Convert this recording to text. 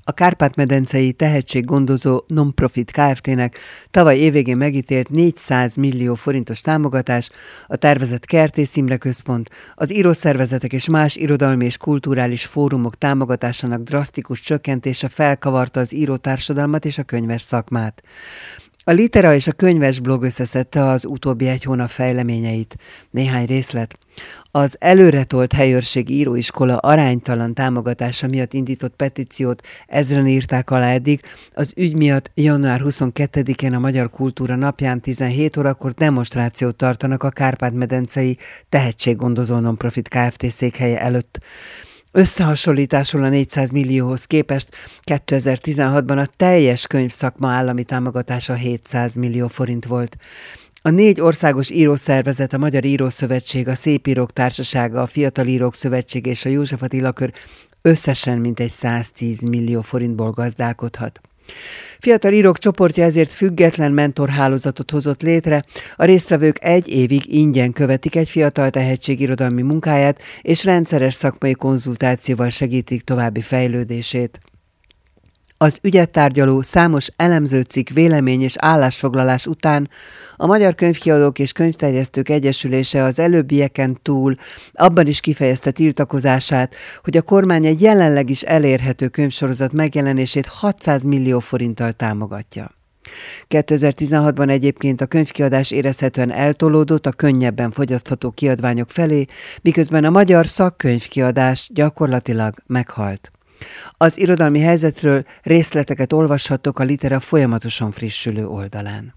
A Kárpát-medencei tehetséggondozó non-profit Kft-nek tavaly évvégén megítélt 400 millió forintos támogatás, a tervezett Kertész Imre Központ, az írószervezetek és más irodalmi és kulturális fórumok támogatásának drasztikus csökkentése felkavarta az írótársadalmat és a könyves szakmát. A Litera és a könyves blog összeszedte az utóbbi egy hónap fejleményeit. Néhány részlet. Az előretolt helyőrség íróiskola aránytalan támogatása miatt indított petíciót ezren írták alá eddig. Az ügy miatt január 22-én a Magyar Kultúra napján 17 órakor demonstrációt tartanak a Kárpát-medencei tehetséggondozó non-profit Kft. Székhelye előtt. Összehasonlításul a 400 millióhoz képest 2016-ban a teljes könyvszakma állami támogatása 700 millió forint volt. A 4 országos írószervezet, a Magyar Írószövetség, a Szépírók Társasága, a Fiatal Írók Szövetsége és a József Attila Kör összesen mintegy 110 millió forintból gazdálkodhat. Fiatal írók csoportja ezért független mentorhálózatot hozott létre, a résztvevők 1 évig ingyen követik egy fiatal tehetség irodalmi munkáját, és rendszeres szakmai konzultációval segítik további fejlődését. Az ügyet tárgyaló számos elemzőcikk, vélemény és állásfoglalás után a Magyar Könyvkiadók és Könyvterjesztők Egyesülése az előbbieken túl abban is kifejezte tiltakozását, hogy a kormány egy jelenleg is elérhető könyvsorozat megjelenését 600 millió forinttal támogatja. 2016-ban egyébként a könyvkiadás érezhetően eltolódott a könnyebben fogyasztható kiadványok felé, miközben a magyar szakkönyvkiadás gyakorlatilag meghalt. Az irodalmi helyzetről részleteket olvashattok a Litera folyamatosan frissülő oldalán.